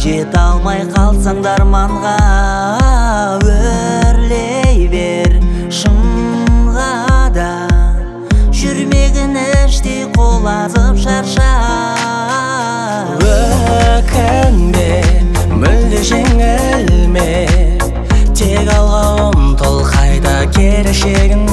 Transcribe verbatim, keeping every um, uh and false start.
Жете алмай қалсаң да арманға өрлей бер шыңға да. Жүрмегін іштей қолазып шарша. Өкінбе, мүлде жеңілме, тек алға ұмтыл, қайта кері шегінбе.